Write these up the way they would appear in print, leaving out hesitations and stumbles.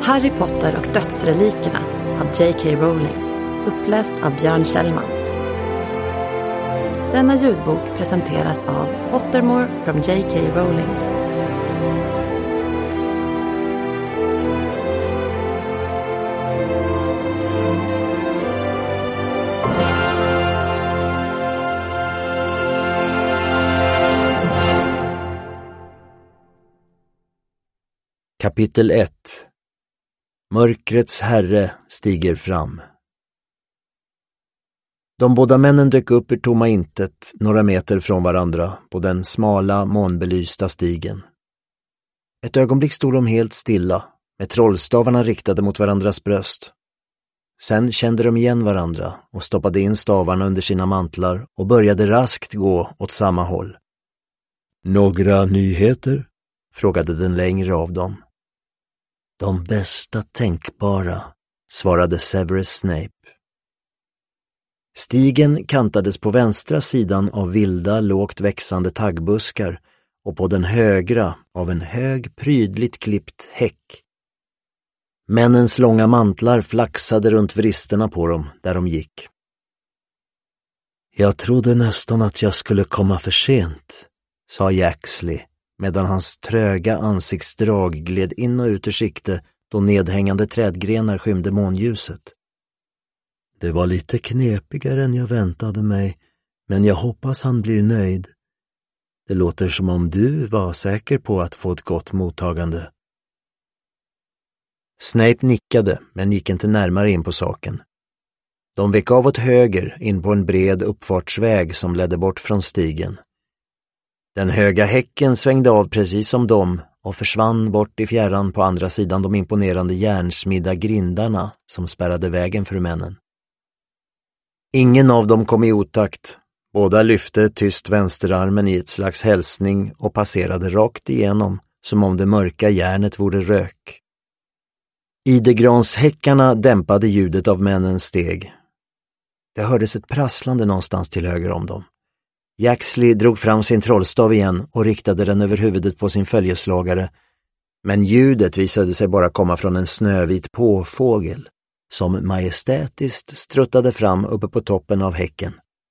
Harry Potter och dödsrelikerna av J.K. Rowling, uppläst av Björn Kjellman. Denna ljudbok presenteras av Pottermore från J.K. Rowling. Kapitel 1. Mörkrets herre stiger fram. De båda männen dök upp ur tomma intet några meter från varandra på den smala, månbelysta stigen. Ett ögonblick stod de helt stilla, med trollstavarna riktade mot varandras bröst. Sen kände de igen varandra och stoppade in stavarna under sina mantlar och började raskt gå åt samma håll. Några nyheter? Frågade den längre av dem. De bästa tänkbara, svarade Severus Snape. Stigen kantades på vänstra sidan av vilda, lågt växande taggbuskar och på den högra av en hög, prydligt klippt häck. Männens långa mantlar flaxade runt vristerna på dem där de gick. Jag trodde nästan att jag skulle komma för sent, sa Yaxley, medan hans tröga ansiktsdrag gled in och ut ur sikte då nedhängande trädgrenar skymde månljuset. Det var lite knepigare än jag väntade mig, men jag hoppas han blir nöjd. Det låter som om du var säker på att få ett gott mottagande. Snape nickade, men gick inte närmare in på saken. De vek av åt höger in på en bred uppfartsväg som ledde bort från stigen. Den höga häcken svängde av precis som dem och försvann bort i fjärran på andra sidan de imponerande järnsmidda grindarna som spärrade vägen för männen. Ingen av dem kom i otakt. Båda lyfte tyst vänsterarmen i ett slags hälsning och passerade rakt igenom som om det mörka järnet vore rök. Idegranshäckarna dämpade ljudet av männens steg. Det hördes ett prasslande någonstans till höger om dem. Yaxley drog fram sin trollstav igen och riktade den över huvudet på sin följeslagare, men ljudet visade sig bara komma från en snövit påfågel som majestätiskt struttade fram uppe på toppen av häcken.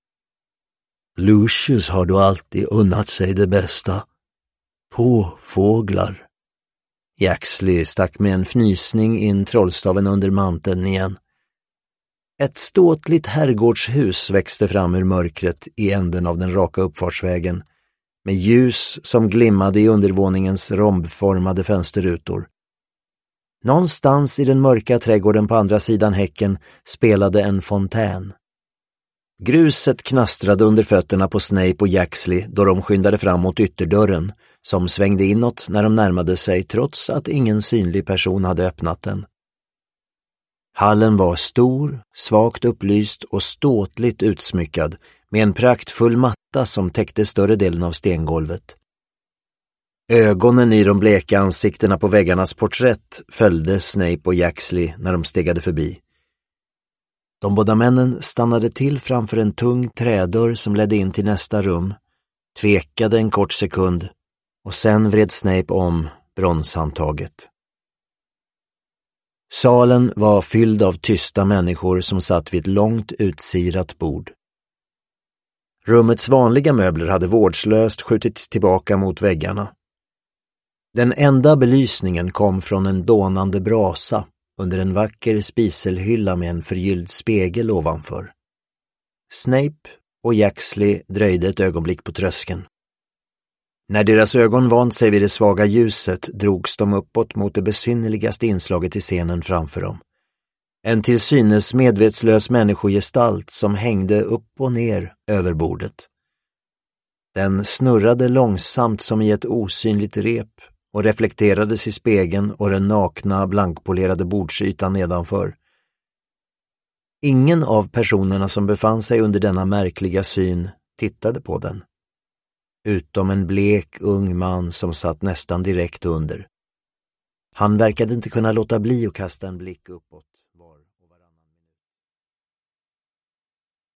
Lucius har då alltid unnat sig det bästa. Påfåglar. Yaxley stack med en fnysning in trollstaven under manteln igen. Ett ståtligt herrgårdshus växte fram ur mörkret i änden av den raka uppfartsvägen, med ljus som glimmade i undervåningens rombformade fönsterrutor. Någonstans i den mörka trädgården på andra sidan häcken spelade en fontän. Gruset knastrade under fötterna på Snape och Yaxley då de skyndade fram mot ytterdörren, som svängde inåt när de närmade sig trots att ingen synlig person hade öppnat den. Hallen var stor, svagt upplyst och ståtligt utsmyckad med en praktfull matta som täckte större delen av stengolvet. Ögonen i de bleka ansiktena på väggarnas porträtt följde Snape och Yaxley när de stegade förbi. De båda männen stannade till framför en tung trädörr som ledde in till nästa rum, tvekade en kort sekund och sen vred Snape om bronshandtaget. Salen var fylld av tysta människor som satt vid ett långt utsirat bord. Rummets vanliga möbler hade vårdslöst skjutits tillbaka mot väggarna. Den enda belysningen kom från en dånande brasa under en vacker spiselhylla med en förgylld spegel ovanför. Snape och Yaxley dröjde ett ögonblick på tröskeln. När deras ögon vant sig vid det svaga ljuset drogs de uppåt mot det besynnerligaste inslaget i scenen framför dem. En till synes medvetslös människogestalt som hängde upp och ner över bordet. Den snurrade långsamt som i ett osynligt rep och reflekterades i spegeln och den nakna, blankpolerade bordsytan nedanför. Ingen av personerna som befann sig under denna märkliga syn tittade på den, utom en blek ung man som satt nästan direkt under. Han verkade inte kunna låta bli att kasta en blick uppåt.